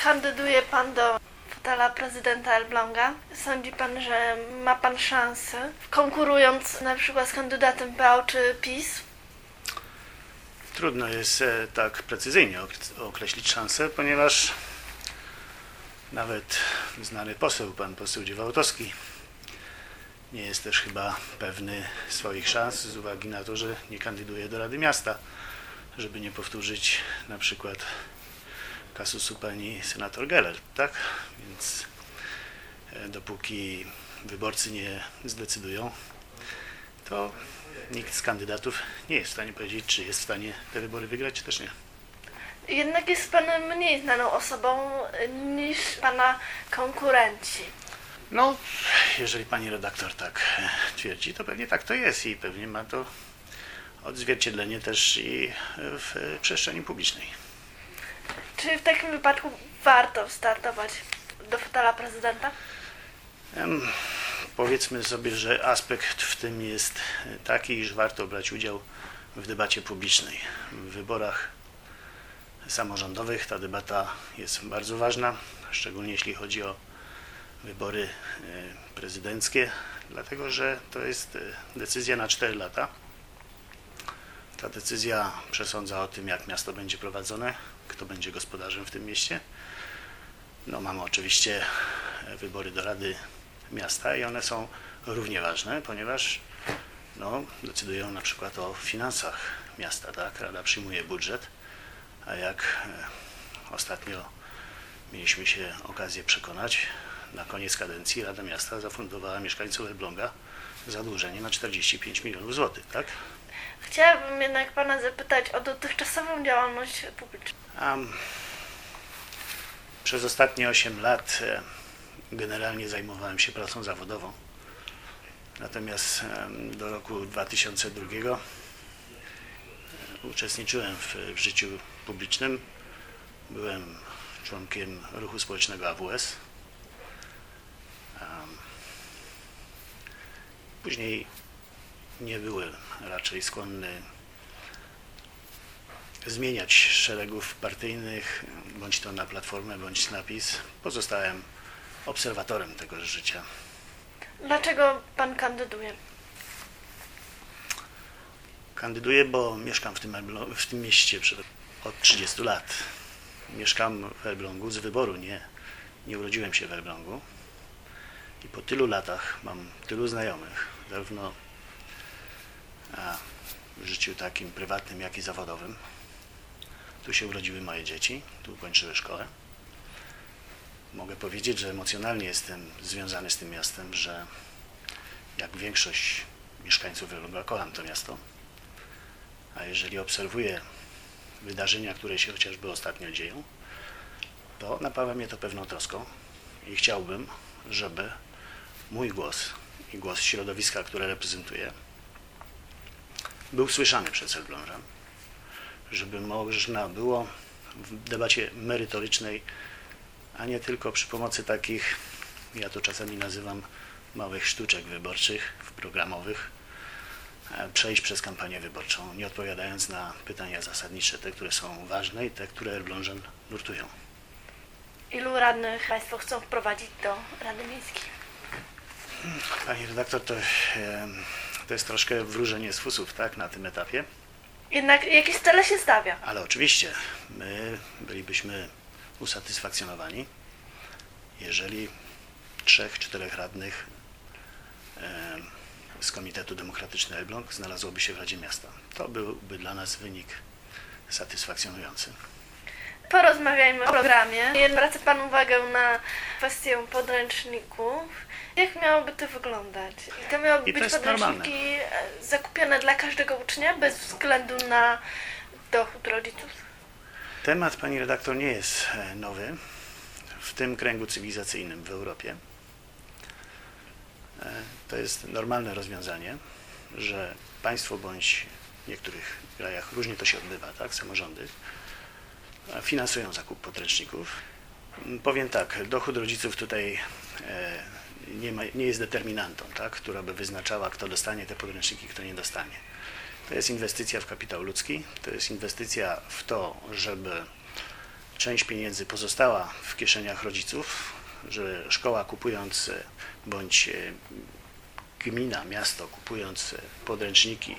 Kandyduje pan do fotela prezydenta Elbląga. Sądzi pan, że ma pan szansę, konkurując na przykład z kandydatem PO czy PiS? Trudno jest tak precyzyjnie określić szansę, ponieważ nawet znany poseł, pan poseł Dziewałtowski, nie jest też chyba pewny swoich szans z uwagi na to, że nie kandyduje do Rady Miasta, żeby nie powtórzyć na przykład kasusu pani senator Geller, tak? Więc dopóki wyborcy nie zdecydują, to nikt z kandydatów nie jest w stanie powiedzieć, czy jest w stanie te wybory wygrać, czy też nie. Jednak jest pan mniej znaną osobą niż pana konkurenci. No, jeżeli pani redaktor tak twierdzi, to pewnie tak to jest i pewnie ma to odzwierciedlenie też i w przestrzeni publicznej. Czy w takim wypadku warto startować do fotela prezydenta? Powiedzmy sobie, że aspekt w tym jest taki, iż warto brać udział w debacie publicznej. W wyborach samorządowych ta debata jest bardzo ważna, szczególnie jeśli chodzi o wybory prezydenckie, dlatego że to jest decyzja na 4 lata. Ta decyzja przesądza o tym, jak miasto będzie prowadzone, kto będzie gospodarzem w tym mieście. No, mamy oczywiście wybory do Rady Miasta i one są równie ważne, ponieważ decydują na przykład o finansach miasta, tak? Rada przyjmuje budżet, a jak ostatnio mieliśmy się okazję przekonać, na koniec kadencji Rada Miasta zafundowała mieszkańcom Elbląga zadłużenie na 45 milionów złotych, tak? Chciałabym jednak pana zapytać o dotychczasową działalność publiczną. Przez ostatnie 8 lat generalnie zajmowałem się pracą zawodową. Natomiast do roku 2002 uczestniczyłem w życiu publicznym. Byłem członkiem ruchu społecznego AWS. Później nie byłem raczej skłonny zmieniać szeregów partyjnych, bądź to na Platformę, bądź na PiS. Pozostałem obserwatorem tego życia. Dlaczego pan kandyduje? Kandyduję, bo mieszkam w tym mieście od 30 lat. Mieszkam w Elblągu z wyboru, nie urodziłem się w Elblągu. I po tylu latach mam tylu znajomych, zarówno w życiu takim prywatnym, jak i zawodowym. Tu się urodziły moje dzieci, tu kończyły szkołę. Mogę powiedzieć, że emocjonalnie jestem związany z tym miastem, że jak większość mieszkańców Elbląga kocham to miasto. A jeżeli obserwuję wydarzenia, które się chociażby ostatnio dzieją, to napawa mnie to pewną troską i chciałbym, żeby mój głos i głos środowiska, które reprezentuję, był słyszany przez Elblążan, żeby można było w debacie merytorycznej, a nie tylko przy pomocy takich, ja to czasami nazywam małych sztuczek wyborczych, programowych, przejść przez kampanię wyborczą, nie odpowiadając na pytania zasadnicze, te, które są ważne i te, które Elblążan nurtują. Ilu radnych państwo chcą wprowadzić do Rady Miejskiej? Pani redaktor, to jest troszkę wróżenie z fusów, tak, na tym etapie. Jednak jakieś cele się stawia? Ale oczywiście my bylibyśmy usatysfakcjonowani, jeżeli 3-4 radnych z Komitetu Demokratyczny Elbląg znalazłoby się w Radzie Miasta. To byłby dla nas wynik satysfakcjonujący. Porozmawiajmy o programie. Zwracę pan uwagę na kwestię podręczników. Jak miałoby to wyglądać? I to miałyby być podręczniki zakupione dla każdego ucznia, bez względu na dochód rodziców? Temat, pani redaktor, nie jest nowy w tym kręgu cywilizacyjnym w Europie. To jest normalne rozwiązanie, że państwo bądź w niektórych krajach różnie to się odbywa, tak, samorządy finansują zakup podręczników. Powiem tak, dochód rodziców tutaj nie jest determinantą, tak, która by wyznaczała, kto dostanie te podręczniki, kto nie dostanie. To jest inwestycja w kapitał ludzki, to jest inwestycja w to, żeby część pieniędzy pozostała w kieszeniach rodziców, że szkoła kupując, bądź gmina, miasto kupując podręczniki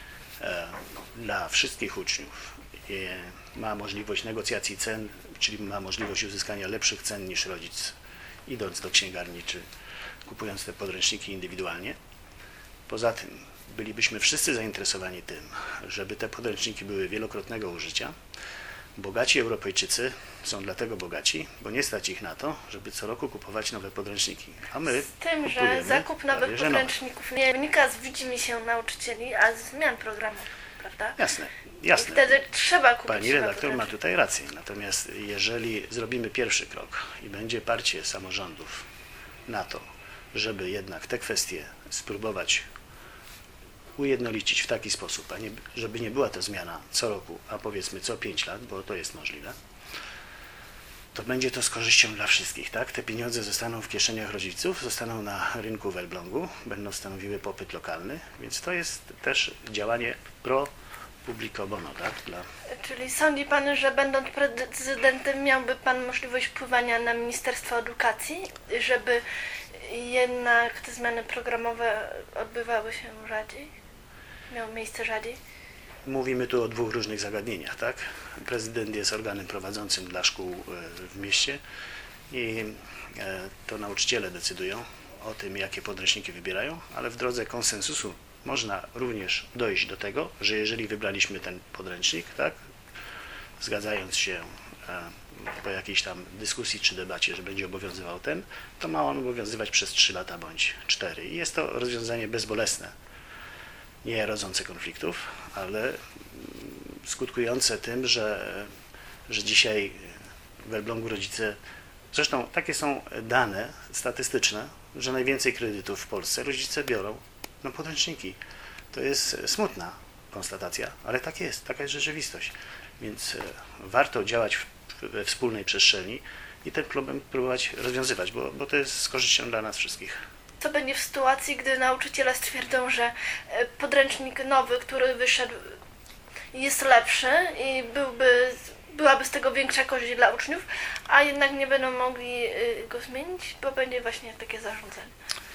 dla wszystkich uczniów, ma możliwość negocjacji cen, czyli ma możliwość uzyskania lepszych cen niż rodzic, idąc do księgarni czy kupując te podręczniki indywidualnie. Poza tym bylibyśmy wszyscy zainteresowani tym, żeby te podręczniki były wielokrotnego użycia. Bogaci Europejczycy są dlatego bogaci, bo nie stać ich na to, żeby co roku kupować nowe podręczniki. A my z tym, że zakup nowych podręczników nie wynika z widzimisię nauczycieli, a z zmian programowych, prawda? Jasne. I wtedy trzeba kupić. Pani redaktor ma tutaj rację. Natomiast jeżeli zrobimy pierwszy krok i będzie parcie samorządów na to, żeby jednak te kwestie spróbować ujednolicić w taki sposób, a nie, żeby nie była to zmiana co roku, a powiedzmy co 5 lat, bo to jest możliwe, to będzie to z korzyścią dla wszystkich, tak? Te pieniądze zostaną w kieszeniach rodziców, zostaną na rynku w Elblągu, będą stanowiły popyt lokalny, więc to jest też działanie pro publico bono, tak? Czyli sądzi Pan, że będąc prezydentem miałby Pan możliwość wpływania na Ministerstwo Edukacji, żeby jednak te zmiany programowe odbywały się rzadziej? Miało miejsce rzadziej? Mówimy tu o dwóch różnych zagadnieniach, tak? Prezydent jest organem prowadzącym dla szkół w mieście i to nauczyciele decydują o tym, jakie podręczniki wybierają, ale w drodze konsensusu można również dojść do tego, że jeżeli wybraliśmy ten podręcznik, tak, zgadzając się po jakiejś tam dyskusji czy debacie, że będzie obowiązywał ten, to ma on obowiązywać przez 3 lata bądź 4. I jest to rozwiązanie bezbolesne, nie rodzące konfliktów, ale skutkujące tym, że dzisiaj w Elblągu rodzice, zresztą takie są dane statystyczne, że najwięcej kredytów w Polsce rodzice biorą na podręczniki. To jest smutna konstatacja, ale tak jest, taka jest rzeczywistość. Więc warto działać we wspólnej przestrzeni i ten problem próbować rozwiązywać, bo to jest z korzyścią dla nas wszystkich. Co będzie w sytuacji, gdy nauczyciele stwierdzą, że podręcznik nowy, który wyszedł, jest lepszy i byłaby z tego większa korzyść dla uczniów, a jednak nie będą mogli go zmienić, bo będzie właśnie takie zarządzenie?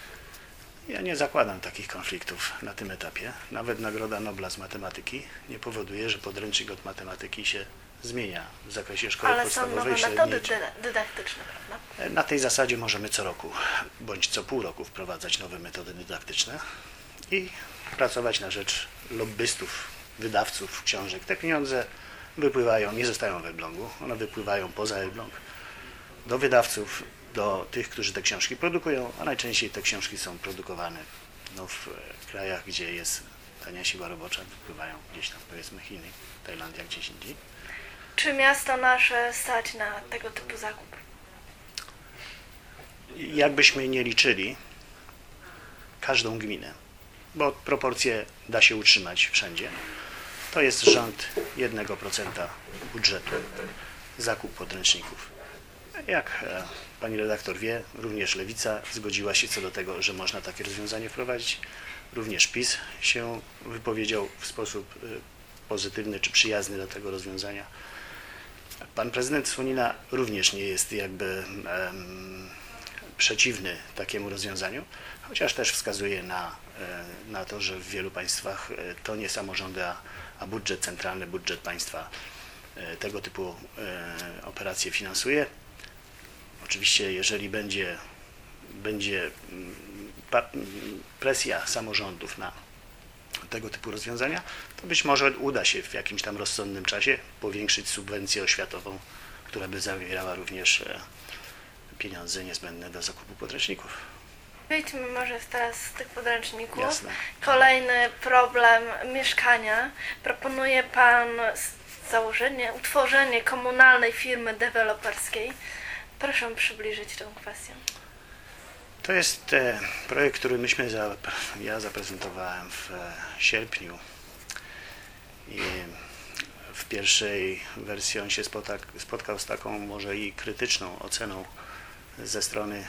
Ja nie zakładam takich konfliktów na tym etapie. Nawet Nagroda Nobla z matematyki nie powoduje, że podręcznik od matematyki się zmienia w zakresie szkoły podstawowej. Ale są nowe metody dydaktyczne, prawda? Na tej zasadzie możemy co roku bądź co pół roku wprowadzać nowe metody dydaktyczne i pracować na rzecz lobbystów, wydawców książek. Te pieniądze wypływają, nie zostają w Elblągu, one wypływają poza Elbląg do wydawców, do tych, którzy te książki produkują, a najczęściej te książki są produkowane w krajach, gdzie jest tania siła robocza, wypływają gdzieś tam, powiedzmy Chiny, Tajlandia, gdzieś indziej. Czy miasto nasze stać na tego typu zakup? Jakbyśmy nie liczyli każdą gminę, bo proporcje da się utrzymać wszędzie, to jest rząd 1% budżetu zakup podręczników. Jak pani redaktor wie, również Lewica zgodziła się co do tego, że można takie rozwiązanie wprowadzić. Również PiS się wypowiedział w sposób pozytywny czy przyjazny do tego rozwiązania. Pan prezydent Słonina również nie jest jakby przeciwny takiemu rozwiązaniu, chociaż też wskazuje na to, że w wielu państwach to nie samorządy, a budżet centralny, budżet państwa tego typu operacje finansuje. Oczywiście, jeżeli będzie presja samorządów na tego typu rozwiązania, to być może uda się w jakimś tam rozsądnym czasie powiększyć subwencję oświatową, która by zawierała również pieniądze niezbędne do zakupu podręczników. Wyjdźmy może teraz z tych podręczników. Jasne. Kolejny problem mieszkania. Proponuje Pan utworzenie komunalnej firmy deweloperskiej. Proszę przybliżyć tę kwestię. To jest projekt, który ja zaprezentowałem w sierpniu i w pierwszej wersji on się spotkał z taką może i krytyczną oceną ze strony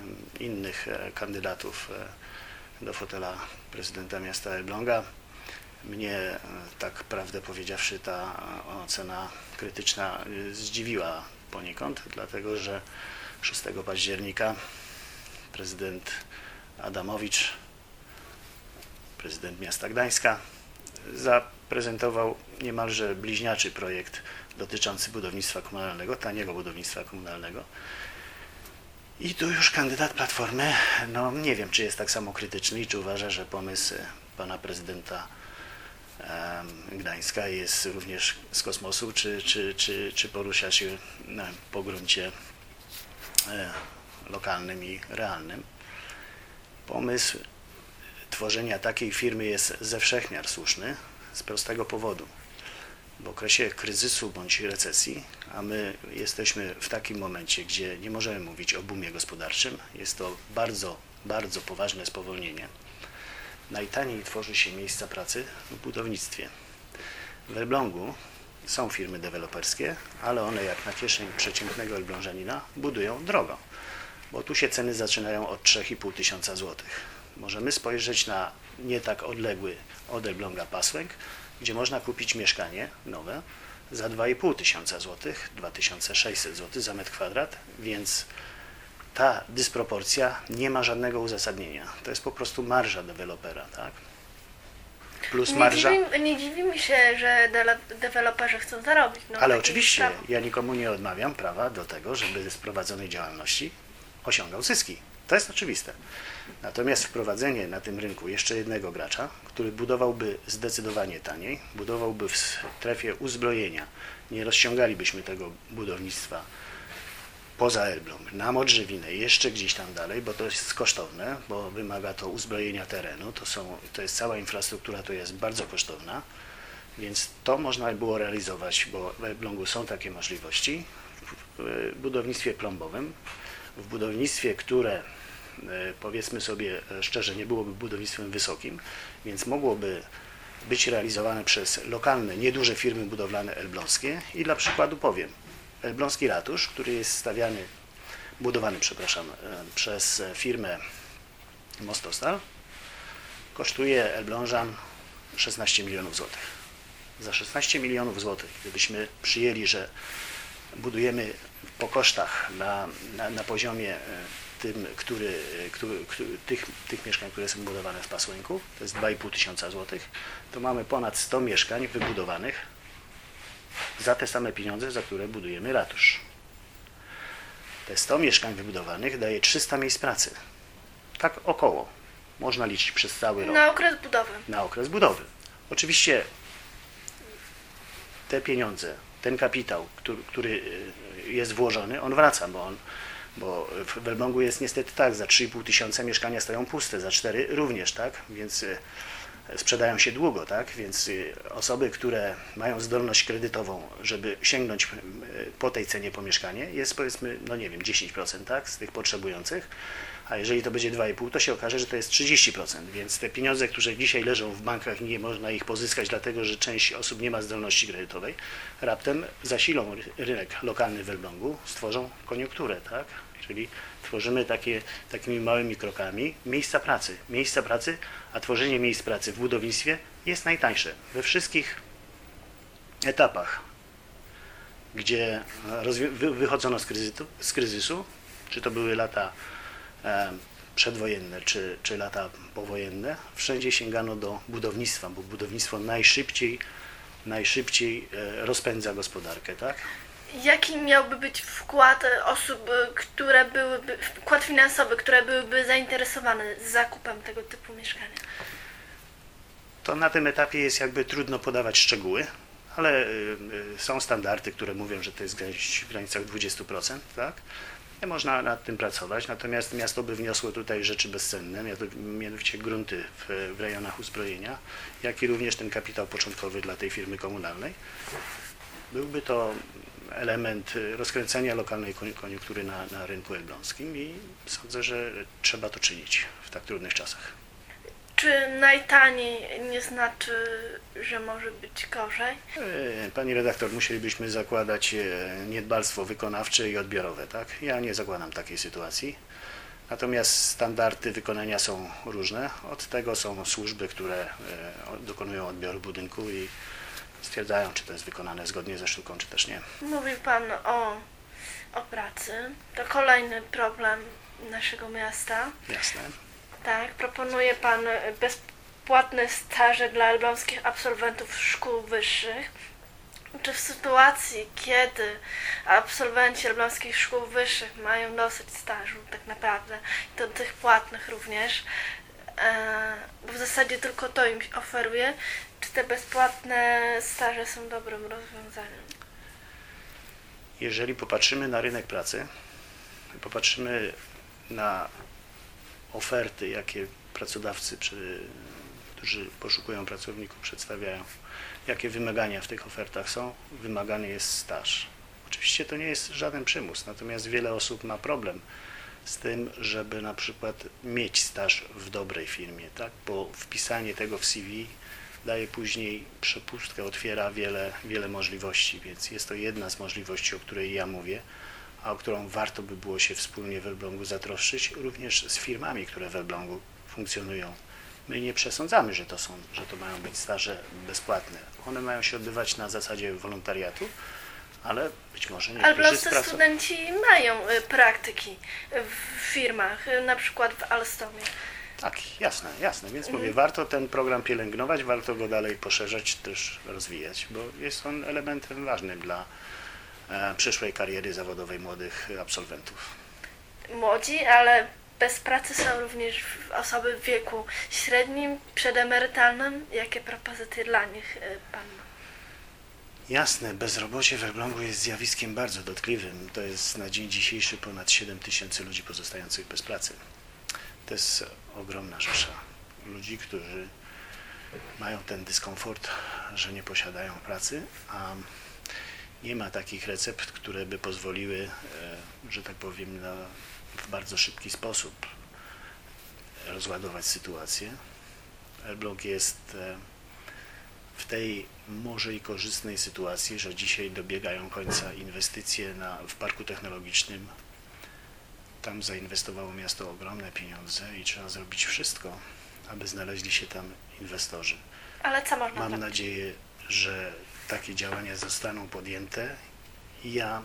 innych kandydatów do fotela prezydenta miasta Elbląga. Mnie, tak prawdę powiedziawszy, ta ocena krytyczna zdziwiła poniekąd, dlatego że 6 października prezydent Adamowicz, prezydent miasta Gdańska, zaprezentował niemalże bliźniaczy projekt dotyczący budownictwa komunalnego, taniego budownictwa komunalnego. I tu już kandydat Platformy, no nie wiem, czy jest tak samo krytyczny i czy uważa, że pomysł pana prezydenta Gdańska jest również z kosmosu, czy porusza się po gruncie lokalnym i realnym. Pomysł tworzenia takiej firmy jest ze wszech miar słuszny, z prostego powodu. W okresie kryzysu bądź recesji, a my jesteśmy w takim momencie, gdzie nie możemy mówić o boomie gospodarczym, jest to bardzo, bardzo poważne spowolnienie. Najtaniej tworzy się miejsca pracy w budownictwie. W Elblągu są firmy deweloperskie, ale one jak na kieszeń przeciętnego elblążanina budują drogo, bo tu się ceny zaczynają od 3,5 tysiąca złotych. Możemy spojrzeć na nie tak odległy od Elbląga Pasłęk, gdzie można kupić mieszkanie nowe za 2,5 tysiąca złotych, 2600 zł za metr kwadrat, więc ta dysproporcja nie ma żadnego uzasadnienia. To jest po prostu marża dewelopera, tak? Plus marża. Nie dziwi mi się, że deweloperzy chcą zarobić. No, ale oczywiście ja nikomu nie odmawiam prawa do tego, żeby z prowadzonej działalności osiągał zyski. To jest oczywiste. Natomiast wprowadzenie na tym rynku jeszcze jednego gracza, który budowałby zdecydowanie taniej, budowałby w strefie uzbrojenia, nie rozciągalibyśmy tego budownictwa poza Elbląg, na Modrzewinę, jeszcze gdzieś tam dalej, bo to jest kosztowne, bo wymaga to uzbrojenia terenu, to jest cała infrastruktura, to jest bardzo kosztowna, więc to można było realizować, bo w Elblągu są takie możliwości w budownictwie plombowym, w budownictwie, które powiedzmy sobie szczerze, nie byłoby budownictwem wysokim, więc mogłoby być realizowane przez lokalne, nieduże firmy budowlane elbląskie i dla przykładu powiem, elbląski ratusz, który jest budowany przez firmę Mostostal, kosztuje Elblążan 16 milionów złotych. Za 16 milionów złotych, gdybyśmy przyjęli, że budujemy po kosztach na poziomie tym, tych mieszkań, które są budowane w Pasłęku, to jest 2,5 tysiąca złotych, to mamy ponad 100 mieszkań wybudowanych za te same pieniądze, za które budujemy ratusz. Te 100 mieszkań wybudowanych daje 300 miejsc pracy. Tak około. Można liczyć przez cały rok. Na okres budowy. Na okres budowy. Oczywiście te pieniądze, ten kapitał, który jest włożony, on wraca, bo w Elblągu jest niestety tak, za 3,5 tysiąca mieszkania stoją puste, za 4 również, tak? Więc sprzedają się długo, tak? Więc osoby, które mają zdolność kredytową, żeby sięgnąć po tej cenie po mieszkanie, jest powiedzmy, no nie wiem, 10%, tak? Z tych potrzebujących, a jeżeli to będzie 2,5, to się okaże, że to jest 30%, więc te pieniądze, które dzisiaj leżą w bankach, nie można ich pozyskać, dlatego że część osób nie ma zdolności kredytowej, raptem zasilą rynek lokalny w Elblągu, stworzą koniunkturę, tak? Czyli tworzymy takimi małymi krokami miejsca pracy, a tworzenie miejsc pracy w budownictwie jest najtańsze. We wszystkich etapach, gdzie wychodzono z kryzysu, czy to były lata przedwojenne, czy lata powojenne, wszędzie sięgano do budownictwa, bo budownictwo najszybciej rozpędza gospodarkę, tak? Jaki miałby być wkład osób, wkład finansowy, które byłyby zainteresowane zakupem tego typu mieszkania? To na tym etapie jest jakby trudno podawać szczegóły, ale są standardy, które mówią, że to jest w granicach 20%, tak? Można nad tym pracować, natomiast miasto by wniosło tutaj rzeczy bezcenne, mianowicie grunty w rejonach uzbrojenia, jak i również ten kapitał początkowy dla tej firmy komunalnej. Byłby to element rozkręcenia lokalnej koniunktury na rynku elbląskim i sądzę, że trzeba to czynić w tak trudnych czasach. Czy najtaniej nie znaczy, że może być gorzej? Pani redaktor, musielibyśmy zakładać niedbalstwo wykonawcze i odbiorowe, tak? Ja nie zakładam takiej sytuacji. Natomiast standardy wykonania są różne. Od tego są służby, które dokonują odbioru budynku i stwierdzają, czy to jest wykonane zgodnie ze sztuką, czy też nie. Mówił Pan o pracy. To kolejny problem naszego miasta. Jasne. Tak, proponuje Pan bezpłatne staże dla elbląskich absolwentów szkół wyższych. Czy w sytuacji, kiedy absolwenci elbląskich szkół wyższych mają dosyć stażu tak naprawdę, to tych płatnych również, bo w zasadzie tylko to im oferuje, czy te bezpłatne staże są dobrym rozwiązaniem? Jeżeli popatrzymy na rynek pracy, popatrzymy na oferty, jakie pracodawcy, którzy poszukują pracowników, przedstawiają, jakie wymagania w tych ofertach są, wymagany jest staż. Oczywiście to nie jest żaden przymus, natomiast wiele osób ma problem z tym, żeby na przykład mieć staż w dobrej firmie, tak? Bo wpisanie tego w CV daje później przepustkę, otwiera wiele możliwości, więc jest to jedna z możliwości, o której ja mówię, a o którą warto by było się wspólnie w Elblągu zatroszczyć, również z firmami, które w Elblągu funkcjonują. My nie przesądzamy, że to mają być staże bezpłatne. One mają się odbywać na zasadzie wolontariatu, ale być może elbląscy studenci mają praktyki w firmach, na przykład w Alstomie. Tak, jasne. Więc mówię, warto ten program pielęgnować, warto go dalej poszerzać, też rozwijać, bo jest on elementem ważnym dla przyszłej kariery zawodowej młodych absolwentów. Młodzi, ale bez pracy są również osoby w wieku średnim, przedemerytalnym. Jakie propozycje dla nich Pan ma? Jasne, bezrobocie w Elblągu jest zjawiskiem bardzo dotkliwym. To jest na dzień dzisiejszy ponad 7 000 ludzi pozostających bez pracy. To jest ogromna rzesza ludzi, którzy mają ten dyskomfort, że nie posiadają pracy, a nie ma takich recept, które by pozwoliły, że tak powiem, w bardzo szybki sposób rozładować sytuację. Elbląg jest w tej może i korzystnej sytuacji, że dzisiaj dobiegają końca inwestycje w parku technologicznym. Tam zainwestowało miasto ogromne pieniądze i trzeba zrobić wszystko, aby znaleźli się tam inwestorzy. Ale co można Mam zrobić? nadzieję, że takie działania zostaną podjęte. Ja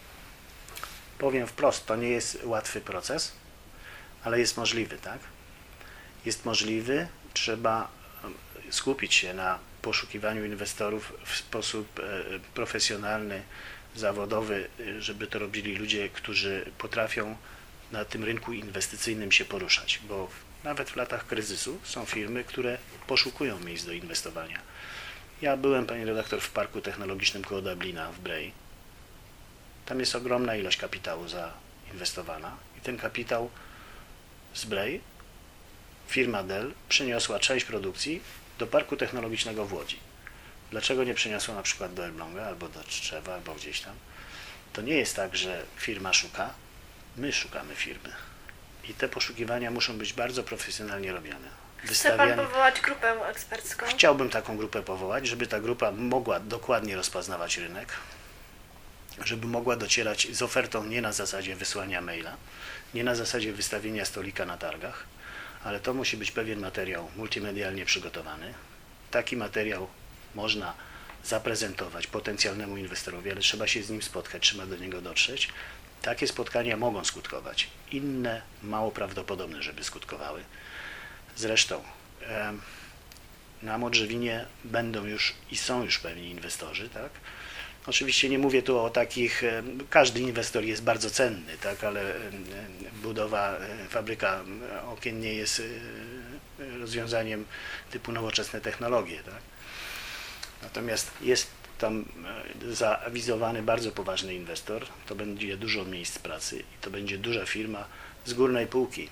powiem wprost, to nie jest łatwy proces, ale jest możliwy, tak? Jest możliwy, trzeba skupić się na poszukiwaniu inwestorów w sposób profesjonalny, zawodowy, żeby to robili ludzie, którzy potrafią na tym rynku inwestycyjnym się poruszać, bo nawet w latach kryzysu są firmy, które poszukują miejsc do inwestowania. Ja byłem, pani redaktor, w parku technologicznym koło Dublina w Bray. Tam jest ogromna ilość kapitału zainwestowana i ten kapitał z Bray firma Dell przeniosła część produkcji do parku technologicznego w Łodzi. Dlaczego nie przeniosła na przykład do Elbląga albo do Tczewa, albo gdzieś tam? To nie jest tak, że firma szuka, my szukamy firmy. I te poszukiwania muszą być bardzo profesjonalnie robione. Chce Pan powołać grupę ekspercką? Chciałbym taką grupę powołać, żeby ta grupa mogła dokładnie rozpoznawać rynek, żeby mogła docierać z ofertą nie na zasadzie wysłania maila, nie na zasadzie wystawienia stolika na targach, ale to musi być pewien materiał multimedialnie przygotowany. Taki materiał można zaprezentować potencjalnemu inwestorowi, ale trzeba się z nim spotkać, trzeba do niego dotrzeć. Takie spotkania mogą skutkować. Inne mało prawdopodobne, żeby skutkowały. Zresztą na Modrzewinie będą już i są już pewni inwestorzy, tak? Oczywiście nie mówię tu o takich, każdy inwestor jest bardzo cenny, tak, ale budowa, fabryka okien nie jest rozwiązaniem typu nowoczesne technologie, tak. Natomiast jest tam zaawizowany bardzo poważny inwestor, to będzie dużo miejsc pracy i to będzie duża firma z górnej półki.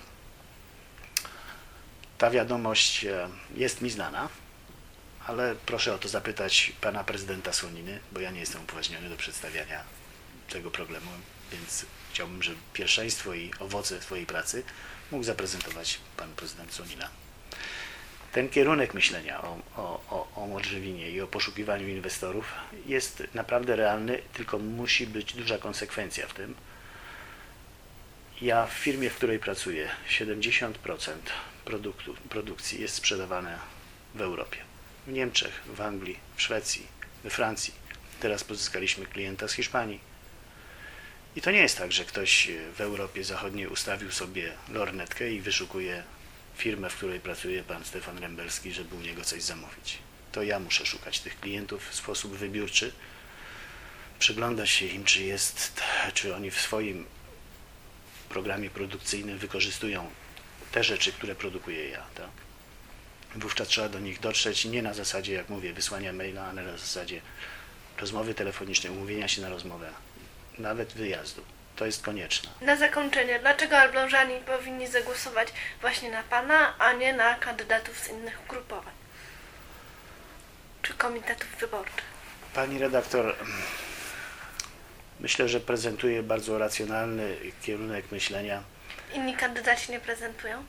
Ta wiadomość jest mi znana, ale proszę o to zapytać pana prezydenta Słoniny, bo ja nie jestem upoważniony do przedstawiania tego problemu, więc chciałbym, żeby pierwszeństwo i owoce swojej pracy mógł zaprezentować pan prezydent Słonina. Ten kierunek myślenia o Modrzewinie i o poszukiwaniu inwestorów jest naprawdę realny, tylko musi być duża konsekwencja w tym. Ja w firmie, w której pracuję, 70% produkcji jest sprzedawane w Europie. W Niemczech, w Anglii, w Szwecji, we Francji. Teraz pozyskaliśmy klienta z Hiszpanii. I to nie jest tak, że ktoś w Europie Zachodniej ustawił sobie lornetkę i wyszukuje firmę, w której pracuje pan Stefan Rembelski, żeby u niego coś zamówić. To ja muszę szukać tych klientów w sposób wybiórczy, przyglądać się im, czy oni w swoim programie produkcyjnym wykorzystują te rzeczy, które produkuję ja. Tak? Wówczas trzeba do nich dotrzeć nie na zasadzie, jak mówię, wysłania maila, ale na zasadzie rozmowy telefonicznej, umówienia się na rozmowę, nawet wyjazdu. To jest konieczne. Na zakończenie, dlaczego Elblążani powinni zagłosować właśnie na pana, a nie na kandydatów z innych ugrupowań? Czy komitetów wyborczych? Pani redaktor, myślę, że prezentuje bardzo racjonalny kierunek myślenia. Inni kandydaci nie prezentują?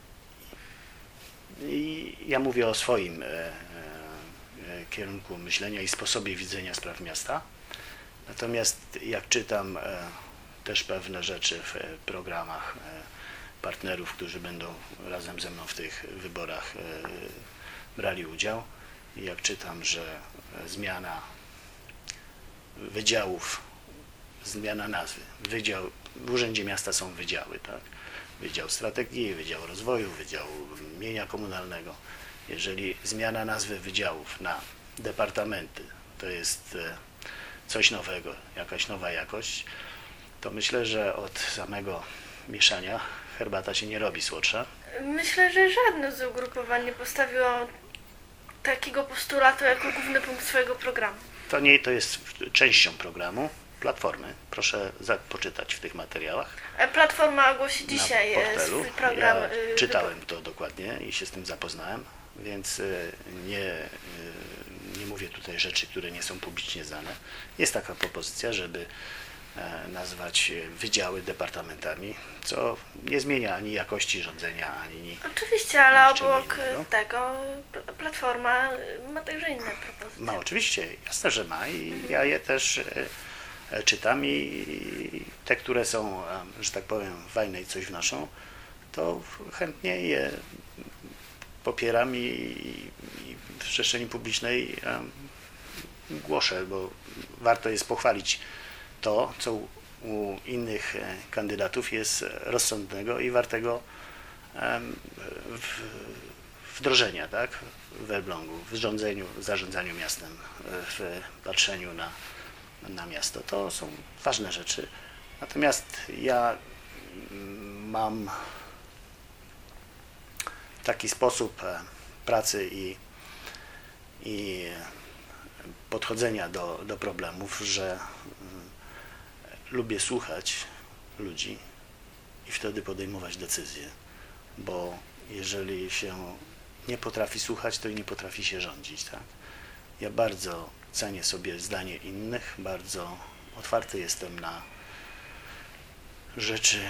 I ja mówię o swoim kierunku myślenia i sposobie widzenia spraw miasta. Natomiast jak czytam też pewne rzeczy w programach partnerów, którzy będą razem ze mną w tych wyborach brali udział, i jak czytam, że zmiana wydziałów, zmiana nazwy, w Urzędzie Miasta są wydziały, tak? Wydział Strategii, Wydział Rozwoju, Wydział Mienia Komunalnego. Jeżeli zmiana nazwy wydziałów na departamenty to jest coś nowego, jakaś nowa jakość, to myślę, że od samego mieszania herbata się nie robi słodsza. Myślę, że żadne z ugrupowań nie postawiło takiego postulatu jako główny punkt swojego programu. To jest częścią programu Platformy. Proszę poczytać w tych materiałach. Platforma ogłosi dzisiaj swój program. Ja czytałem to dokładnie i się z tym zapoznałem, więc nie mówię tutaj rzeczy, które nie są publicznie znane. Jest taka propozycja, żeby nazwać wydziały departamentami, co nie zmienia ani jakości rządzenia, ani... Oczywiście, ale obok tego Platforma ma także inne propozycje. Ma, oczywiście, jasne, że ma i ja je też czytam i te, które są, że tak powiem, fajne i coś wnoszą, to chętnie je popieram i w przestrzeni publicznej głoszę, bo warto jest pochwalić to, co u innych kandydatów jest rozsądnego i wartego wdrożenia, tak? W Elblągu, w zarządzaniu miastem, w patrzeniu na miasto. To są ważne rzeczy. Natomiast ja mam taki sposób pracy i podchodzenia do problemów, że lubię słuchać ludzi i wtedy podejmować decyzje, bo jeżeli się nie potrafi słuchać, to i nie potrafi się rządzić. Tak? Ja bardzo cenię sobie zdanie innych, bardzo otwarty jestem na rzeczy,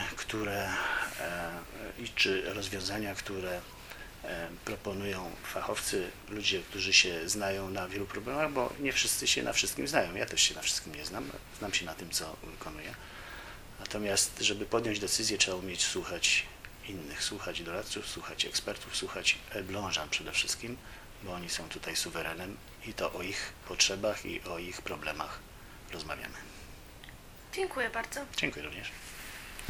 czy rozwiązania, które proponują fachowcy, ludzie, którzy się znają na wielu problemach, bo nie wszyscy się na wszystkim znają. Ja też się na wszystkim nie znam. Znam się na tym, co wykonuję. Natomiast, żeby podjąć decyzję, trzeba umieć słuchać innych, słuchać doradców, słuchać ekspertów, słuchać Elblążan przede wszystkim, bo oni są tutaj suwerenem i to o ich potrzebach i o ich problemach rozmawiamy. Dziękuję bardzo. Dziękuję również.